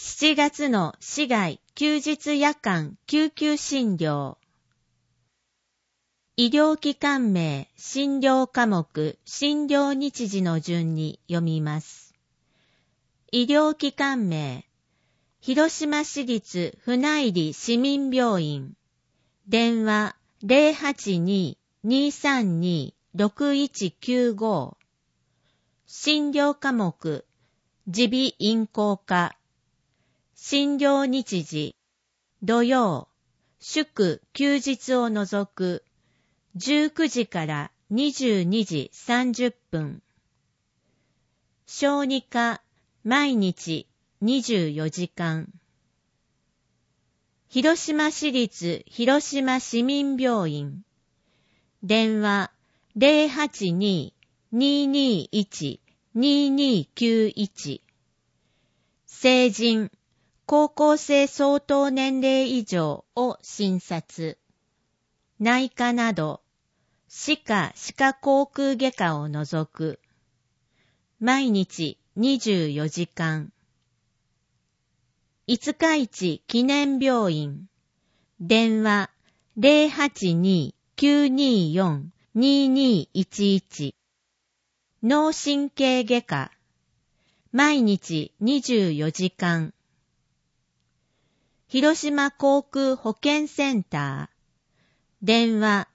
7月の市外休日夜間救急診療。医療機関名、診療科目、診療日時の順に読みます。医療機関名、広島市立船入市民病院。電話 082-232-6195。診療科目、耳鼻咽喉科。診療日時、土曜、祝休日を除く、19時から22時30分。小児科、毎日24時間。広島市立広島市民病院。電話 082-221-2291。成人、高校生相当年齢以上を診察。内科など、歯科・歯科口腔外科を除く。毎日24時間。五日市記念病院。電話 082-924-2211。脳神経外科。毎日24時間。広島航空保健センター。電話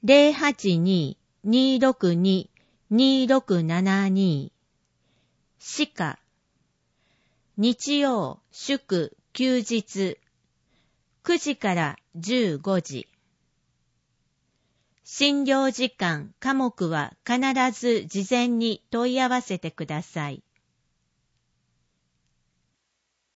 082-262-2672。歯科。日曜、祝、休日。9時から15時。診療時間、科目は必ず事前に問い合わせてください。